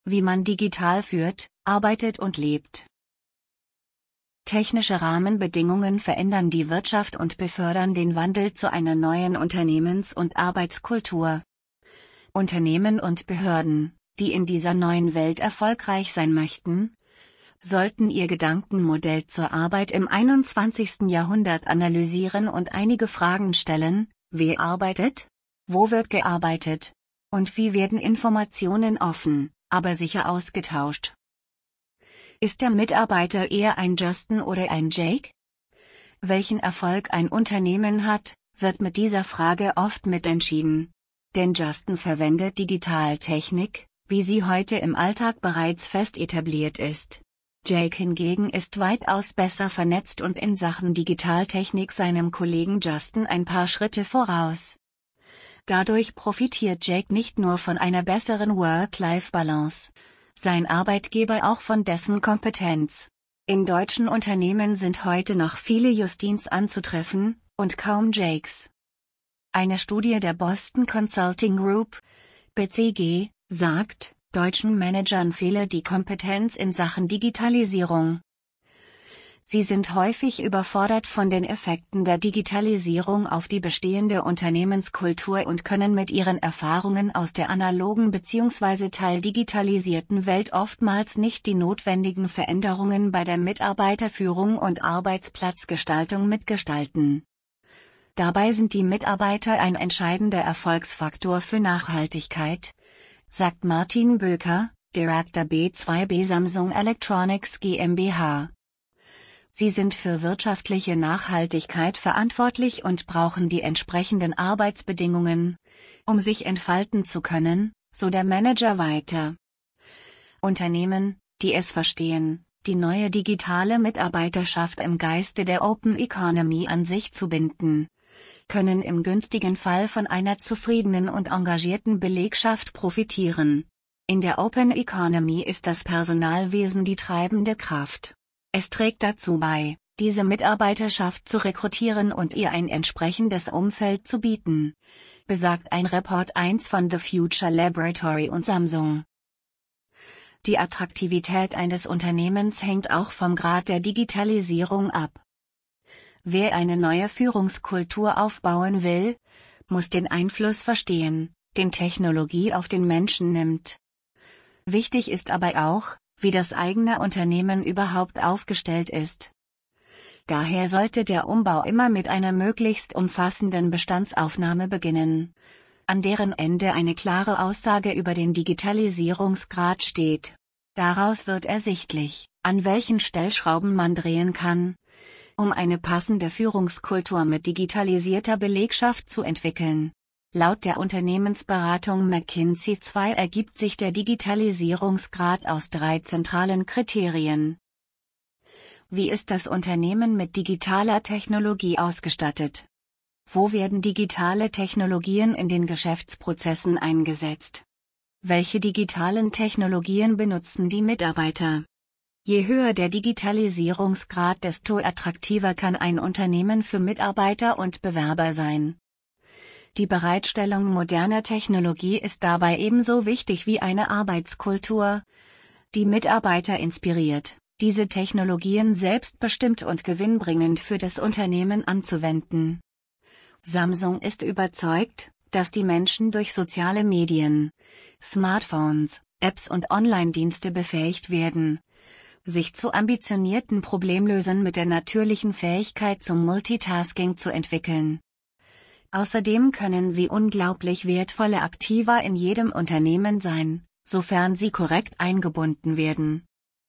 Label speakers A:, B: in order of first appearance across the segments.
A: Wie man digital führt, arbeitet und lebt. Technische Rahmenbedingungen verändern die Wirtschaft und befördern den Wandel zu einer neuen Unternehmens- und Arbeitskultur. Unternehmen und Behörden, die in dieser neuen Welt erfolgreich sein möchten, sollten ihr Gedankenmodell zur Arbeit im 21. Jahrhundert analysieren und einige Fragen stellen: Wer arbeitet? Wo wird gearbeitet? Und wie werden Informationen offen, aber sicher ausgetauscht? Ist der Mitarbeiter eher ein Justin oder ein Jake? Welchen Erfolg ein Unternehmen hat, wird mit dieser Frage oft mitentschieden. Denn Justin verwendet Digitaltechnik, wie sie heute im Alltag bereits fest etabliert ist. Jake hingegen ist weitaus besser vernetzt und in Sachen Digitaltechnik seinem Kollegen Justin ein paar Schritte voraus. Dadurch profitiert Jake nicht nur von einer besseren Work-Life-Balance, sein Arbeitgeber auch von dessen Kompetenz. In deutschen Unternehmen sind heute noch viele Justins anzutreffen, und kaum Jakes. Eine Studie der Boston Consulting Group, BCG, sagt, deutschen Managern fehle die Kompetenz in Sachen Digitalisierung. Sie sind häufig überfordert von den Effekten der Digitalisierung auf die bestehende Unternehmenskultur und können mit ihren Erfahrungen aus der analogen bzw. teildigitalisierten Welt oftmals nicht die notwendigen Veränderungen bei der Mitarbeiterführung und Arbeitsplatzgestaltung mitgestalten. Dabei sind die Mitarbeiter ein entscheidender Erfolgsfaktor für Nachhaltigkeit, sagt Martin Böker, Director B2B Samsung Electronics GmbH. Sie sind für wirtschaftliche Nachhaltigkeit verantwortlich und brauchen die entsprechenden Arbeitsbedingungen, um sich entfalten zu können, so der Manager weiter. Unternehmen, die es verstehen, die neue digitale Mitarbeiterschaft im Geiste der Open Economy an sich zu binden, können im günstigen Fall von einer zufriedenen und engagierten Belegschaft profitieren. In der Open Economy ist das Personalwesen die treibende Kraft. Es trägt dazu bei, diese Mitarbeiterschaft zu rekrutieren und ihr ein entsprechendes Umfeld zu bieten, besagt ein Report 1 von The Future Laboratory und Samsung. Die Attraktivität eines Unternehmens hängt auch vom Grad der Digitalisierung ab. Wer eine neue Führungskultur aufbauen will, muss den Einfluss verstehen, den Technologie auf den Menschen nimmt. Wichtig ist aber auch, wie das eigene Unternehmen überhaupt aufgestellt ist. Daher sollte der Umbau immer mit einer möglichst umfassenden Bestandsaufnahme beginnen, an deren Ende eine klare Aussage über den Digitalisierungsgrad steht. Daraus wird ersichtlich, an welchen Stellschrauben man drehen kann, um eine passende Führungskultur mit digitalisierter Belegschaft zu entwickeln. Laut der Unternehmensberatung McKinsey II ergibt sich der Digitalisierungsgrad aus 3 zentralen Kriterien. Wie ist das Unternehmen mit digitaler Technologie ausgestattet? Wo werden digitale Technologien in den Geschäftsprozessen eingesetzt? Welche digitalen Technologien benutzen die Mitarbeiter? Je höher der Digitalisierungsgrad, desto attraktiver kann ein Unternehmen für Mitarbeiter und Bewerber sein. Die Bereitstellung moderner Technologie ist dabei ebenso wichtig wie eine Arbeitskultur, die Mitarbeiter inspiriert, diese Technologien selbstbestimmt und gewinnbringend für das Unternehmen anzuwenden. Samsung ist überzeugt, dass die Menschen durch soziale Medien, Smartphones, Apps und Online-Dienste befähigt werden, sich zu ambitionierten Problemlösern mit der natürlichen Fähigkeit zum Multitasking zu entwickeln. Außerdem können sie unglaublich wertvolle Aktiva in jedem Unternehmen sein, sofern sie korrekt eingebunden werden.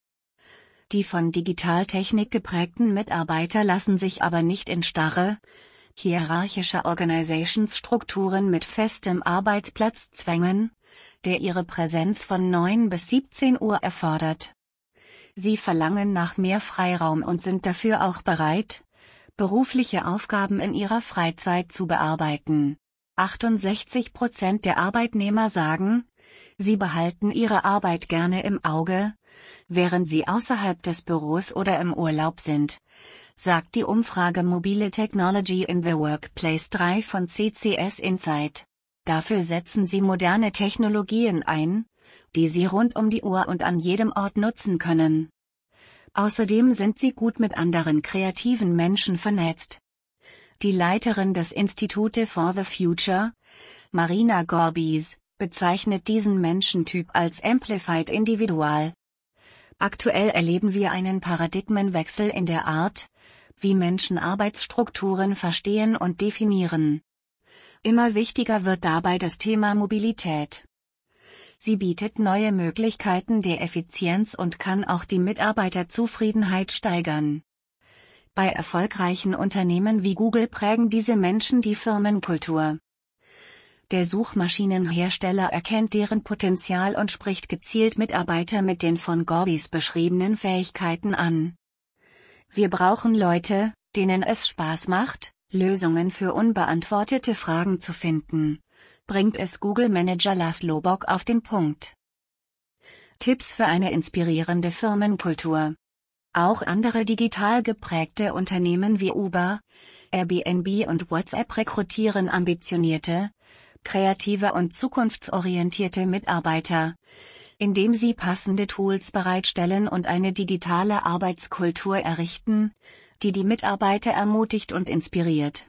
A: Die von Digitaltechnik geprägten Mitarbeiter lassen sich aber nicht in starre, hierarchische Organisationsstrukturen mit festem Arbeitsplatz zwängen, der ihre Präsenz von 9 bis 17 Uhr erfordert. Sie verlangen nach mehr Freiraum und sind dafür auch bereit, berufliche Aufgaben in ihrer Freizeit zu bearbeiten. 68% der Arbeitnehmer sagen, sie behalten ihre Arbeit gerne im Auge, während sie außerhalb des Büros oder im Urlaub sind, sagt die Umfrage Mobile Technology in the Workplace 3 von CCS Insight. Dafür setzen sie moderne Technologien ein, die sie rund um die Uhr und an jedem Ort nutzen können. Außerdem sind sie gut mit anderen kreativen Menschen vernetzt. Die Leiterin des Institute for the Future, Marina Gorbis, bezeichnet diesen Menschentyp als Amplified Individual. Aktuell erleben wir einen Paradigmenwechsel in der Art, wie Menschen Arbeitsstrukturen verstehen und definieren. Immer wichtiger wird dabei das Thema Mobilität. Sie bietet neue Möglichkeiten der Effizienz und kann auch die Mitarbeiterzufriedenheit steigern. Bei erfolgreichen Unternehmen wie Google prägen diese Menschen die Firmenkultur. Der Suchmaschinenhersteller erkennt deren Potenzial und spricht gezielt Mitarbeiter mit den von Gorbis beschriebenen Fähigkeiten an. Wir brauchen Leute, denen es Spaß macht, Lösungen für unbeantwortete Fragen zu finden, bringt es Google-Manager Laszlo Bock auf den Punkt. Tipps für eine inspirierende Firmenkultur. Auch andere digital geprägte Unternehmen wie Uber, Airbnb und WhatsApp rekrutieren ambitionierte, kreative und zukunftsorientierte Mitarbeiter, indem sie passende Tools bereitstellen und eine digitale Arbeitskultur errichten, die die Mitarbeiter ermutigt und inspiriert.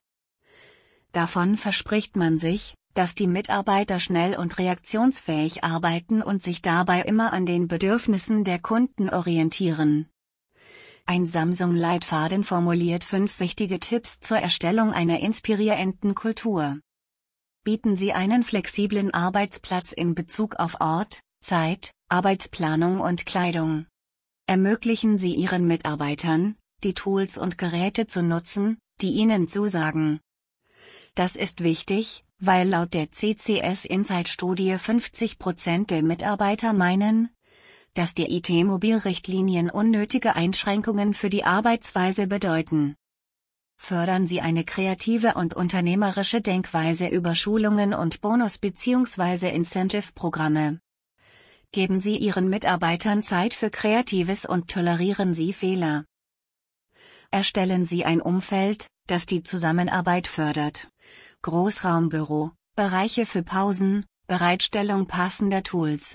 A: Davon verspricht man sich, dass die Mitarbeiter schnell und reaktionsfähig arbeiten und sich dabei immer an den Bedürfnissen der Kunden orientieren. Ein Samsung-Leitfaden formuliert 5 wichtige Tipps zur Erstellung einer inspirierenden Kultur. Bieten Sie einen flexiblen Arbeitsplatz in Bezug auf Ort, Zeit, Arbeitsplanung und Kleidung. Ermöglichen Sie Ihren Mitarbeitern, die Tools und Geräte zu nutzen, die ihnen zusagen. Das ist wichtig, weil laut der CCS Insight-Studie 50% der Mitarbeiter meinen, dass die IT-Mobilrichtlinien unnötige Einschränkungen für die Arbeitsweise bedeuten. Fördern Sie eine kreative und unternehmerische Denkweise über Schulungen und Bonus- bzw. Incentive-Programme. Geben Sie Ihren Mitarbeitern Zeit für Kreatives und tolerieren Sie Fehler. Erstellen Sie ein Umfeld, das die Zusammenarbeit fördert. Großraumbüro, Bereiche für Pausen, Bereitstellung passender Tools.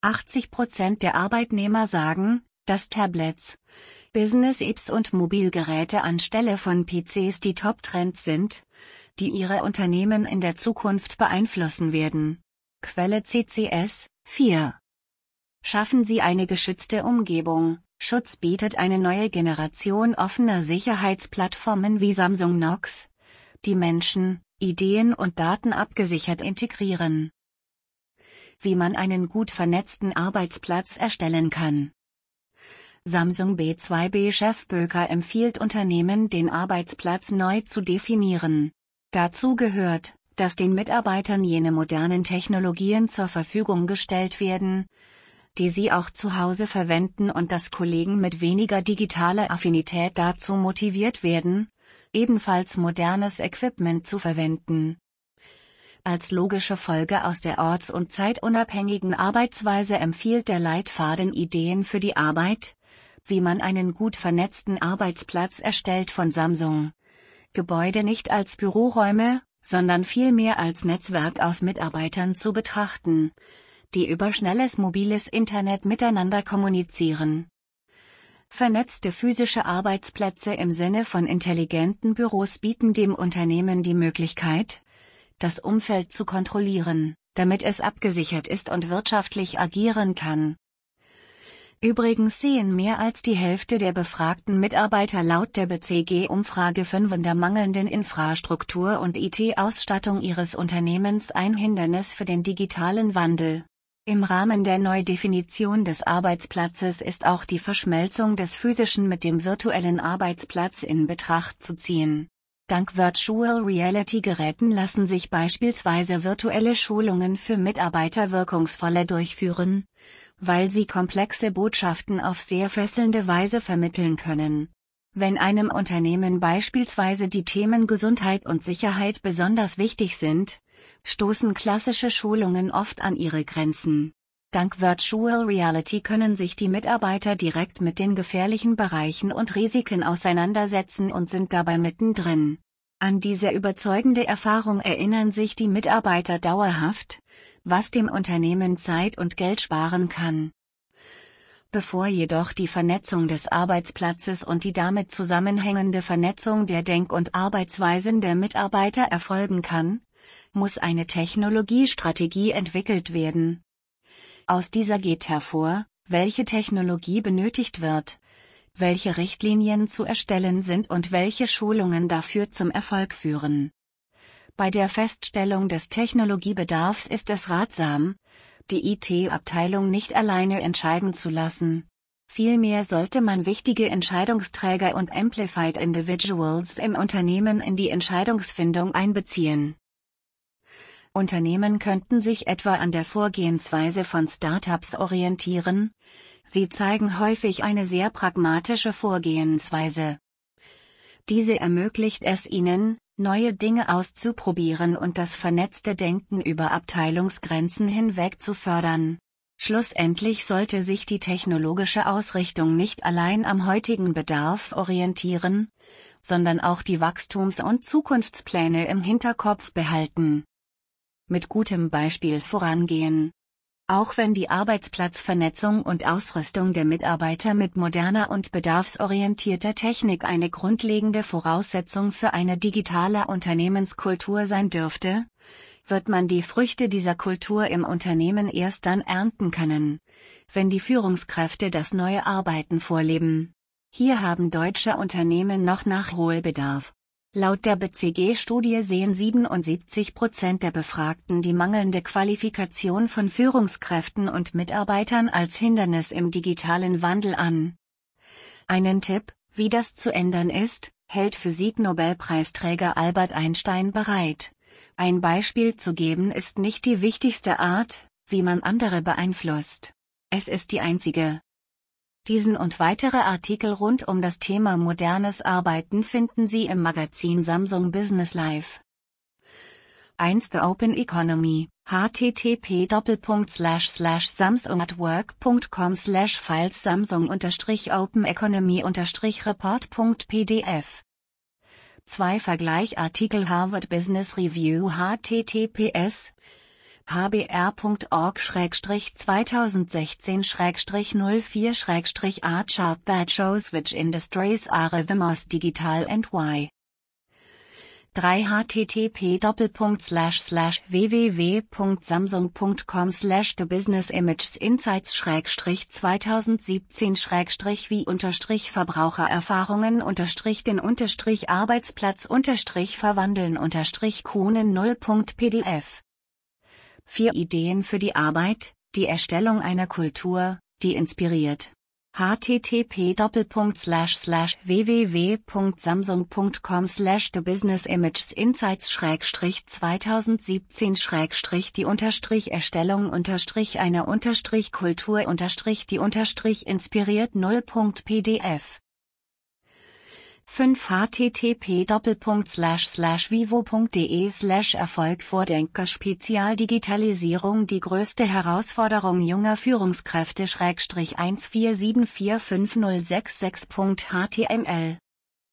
A: 80% der Arbeitnehmer sagen, dass Tablets, Business-Apps und Mobilgeräte anstelle von PCs die Top-Trends sind, die ihre Unternehmen in der Zukunft beeinflussen werden. Quelle CCS, 4. Schaffen Sie eine geschützte Umgebung. Schutz bietet eine neue Generation offener Sicherheitsplattformen wie Samsung Knox, die Menschen, Ideen und Daten abgesichert integrieren. Wie man einen gut vernetzten Arbeitsplatz erstellen kann. Samsung B2B-Chef Böker empfiehlt Unternehmen, den Arbeitsplatz neu zu definieren. Dazu gehört, dass den Mitarbeitern jene modernen Technologien zur Verfügung gestellt werden, die sie auch zu Hause verwenden und dass Kollegen mit weniger digitaler Affinität dazu motiviert werden, ebenfalls modernes Equipment zu verwenden. Als logische Folge aus der orts- und zeitunabhängigen Arbeitsweise empfiehlt der Leitfaden Ideen für die Arbeit, wie man einen gut vernetzten Arbeitsplatz erstellt von Samsung. Gebäude nicht als Büroräume, sondern vielmehr als Netzwerk aus Mitarbeitern zu betrachten, die über schnelles mobiles Internet miteinander kommunizieren. Vernetzte physische Arbeitsplätze im Sinne von intelligenten Büros bieten dem Unternehmen die Möglichkeit, das Umfeld zu kontrollieren, damit es abgesichert ist und wirtschaftlich agieren kann. Übrigens sehen mehr als die Hälfte der befragten Mitarbeiter laut der BCG-Umfrage 5 in der mangelnden Infrastruktur und IT-Ausstattung ihres Unternehmens ein Hindernis für den digitalen Wandel. Im Rahmen der Neudefinition des Arbeitsplatzes ist auch die Verschmelzung des physischen mit dem virtuellen Arbeitsplatz in Betracht zu ziehen. Dank Virtual Reality Geräten lassen sich beispielsweise virtuelle Schulungen für Mitarbeiter wirkungsvoller durchführen, weil sie komplexe Botschaften auf sehr fesselnde Weise vermitteln können. Wenn einem Unternehmen beispielsweise die Themen Gesundheit und Sicherheit besonders wichtig sind, stoßen klassische Schulungen oft an ihre Grenzen. Dank Virtual Reality können sich die Mitarbeiter direkt mit den gefährlichen Bereichen und Risiken auseinandersetzen und sind dabei mittendrin. An diese überzeugende Erfahrung erinnern sich die Mitarbeiter dauerhaft, was dem Unternehmen Zeit und Geld sparen kann. Bevor jedoch die Vernetzung des Arbeitsplatzes und die damit zusammenhängende Vernetzung der Denk- und Arbeitsweisen der Mitarbeiter erfolgen kann, muss eine Technologiestrategie entwickelt werden. Aus dieser geht hervor, welche Technologie benötigt wird, welche Richtlinien zu erstellen sind und welche Schulungen dafür zum Erfolg führen. Bei der Feststellung des Technologiebedarfs ist es ratsam, die IT-Abteilung nicht alleine entscheiden zu lassen. Vielmehr sollte man wichtige Entscheidungsträger und Amplified Individuals im Unternehmen in die Entscheidungsfindung einbeziehen. Unternehmen könnten sich etwa an der Vorgehensweise von Startups orientieren. Sie zeigen häufig eine sehr pragmatische Vorgehensweise. Diese ermöglicht es ihnen, neue Dinge auszuprobieren und das vernetzte Denken über Abteilungsgrenzen hinweg zu fördern. Schlussendlich sollte sich die technologische Ausrichtung nicht allein am heutigen Bedarf orientieren, sondern auch die Wachstums- und Zukunftspläne im Hinterkopf behalten. Mit gutem Beispiel vorangehen. Auch wenn die Arbeitsplatzvernetzung und Ausrüstung der Mitarbeiter mit moderner und bedarfsorientierter Technik eine grundlegende Voraussetzung für eine digitale Unternehmenskultur sein dürfte, wird man die Früchte dieser Kultur im Unternehmen erst dann ernten können, wenn die Führungskräfte das neue Arbeiten vorleben. Hier haben deutsche Unternehmen noch Nachholbedarf. Laut der BCG-Studie sehen 77% der Befragten die mangelnde Qualifikation von Führungskräften und Mitarbeitern als Hindernis im digitalen Wandel an. Einen Tipp, wie das zu ändern ist, hält Physik-Nobelpreisträger Albert Einstein bereit. Ein Beispiel zu geben ist nicht die wichtigste Art, wie man andere beeinflusst. Es ist die einzige. Diesen und weitere Artikel rund um das Thema modernes Arbeiten finden Sie im Magazin Samsung Business Live. 1. The Open Economy, http://samsungatwork.com/files Samsung-Open-Economy-Report.pdf 2. Vergleich-Artikel Harvard Business Review https hbr.org/2016/04/A chart that shows which industries are the most digital and why. 3. http://www.samsung.com/thebusinessimage-2017/wie-verbrauchererfahrungen-kunen0.pdf 4 Ideen für die Arbeit, die Erstellung einer Kultur, die inspiriert. http://www.samsung.com/thebusinessimage-2017/die-erstellung-die-inspiriert 5 http://vivo.de/Erfolg Vordenker-Spezialdigitalisierung die größte Herausforderung junger Führungskräfte /14745066.html